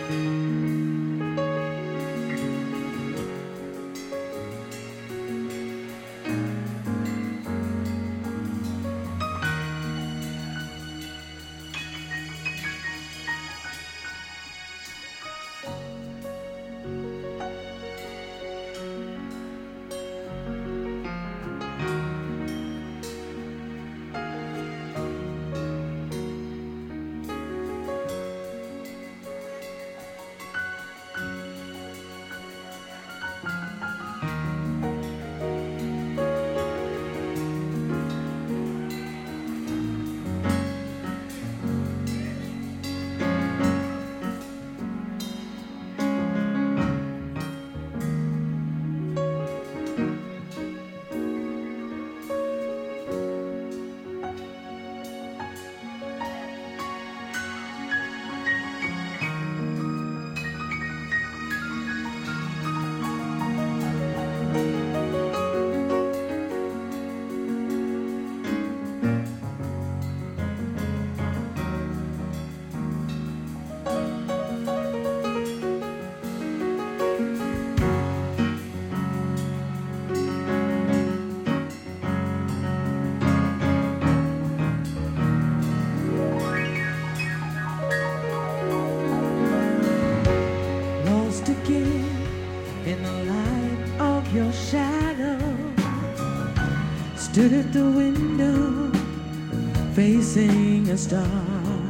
Stood at the window, facing a star.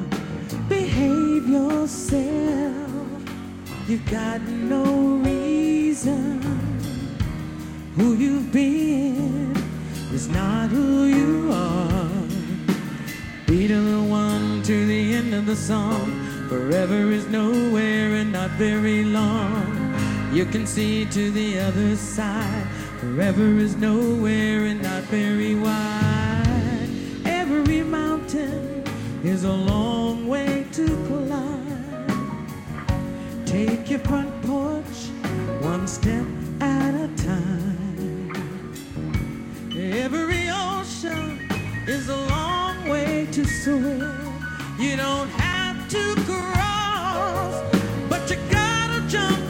Behave yourself, you've got no reason. Who you've been is not who you are. Be to the one to the end of the song. Forever is nowhere and not very long. You can see to the other side. Forever is nowhere and not very wide. Every mountain is a long way to climb. Take your front porch one step at a time. Every ocean is a long way to swim. You don't have to cross, but you gotta jump.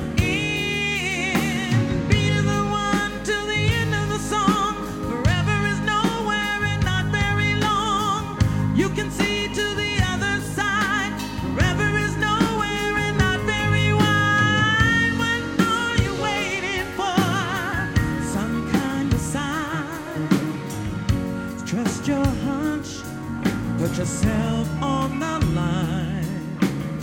You can see to the other side. Forever is nowhere and not very wide. What are you waiting for? Some kind of sign. Trust your hunch. Put yourself on the line.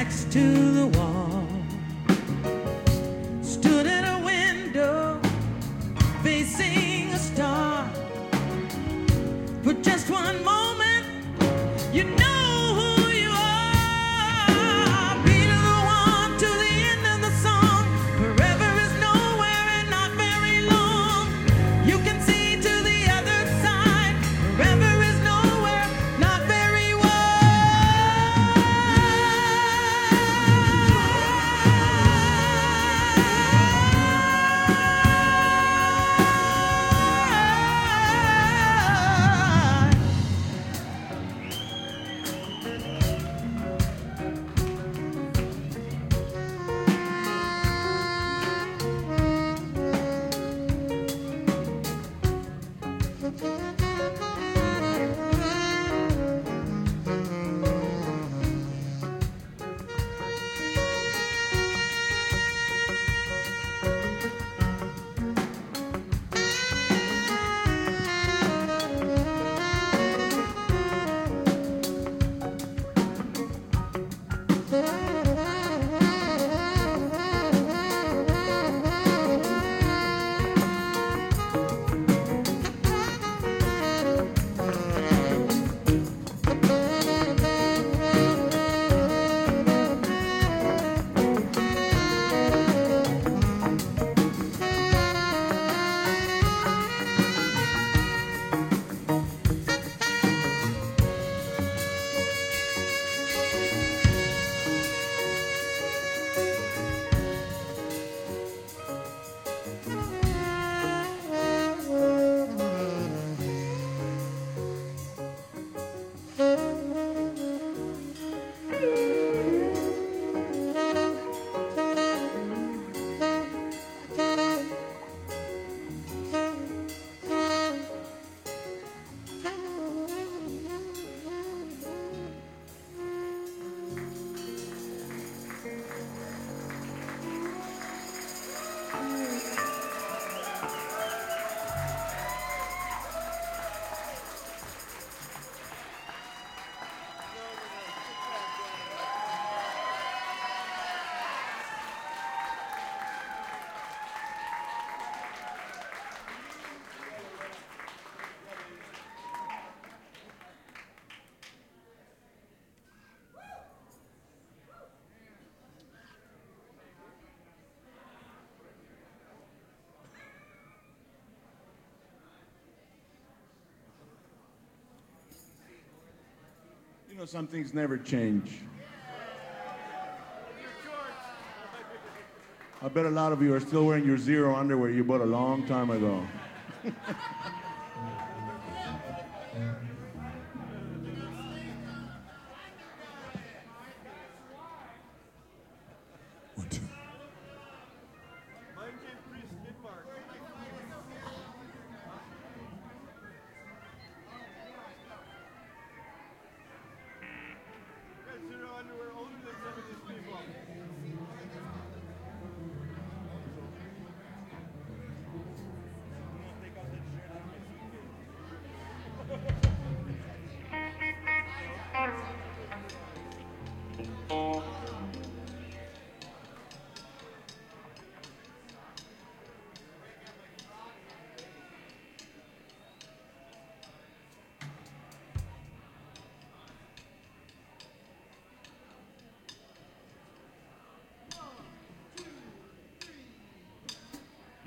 backs to the wall, stood at a window facing a star. For just one moment, you know who you are. Beat of the one to the end of the song. Forever is nowhere and not very long. You can see to the other side. Forever is nowhere, not very You know, some things never change. I bet a lot of you are still wearing your Zero underwear you bought a long time ago.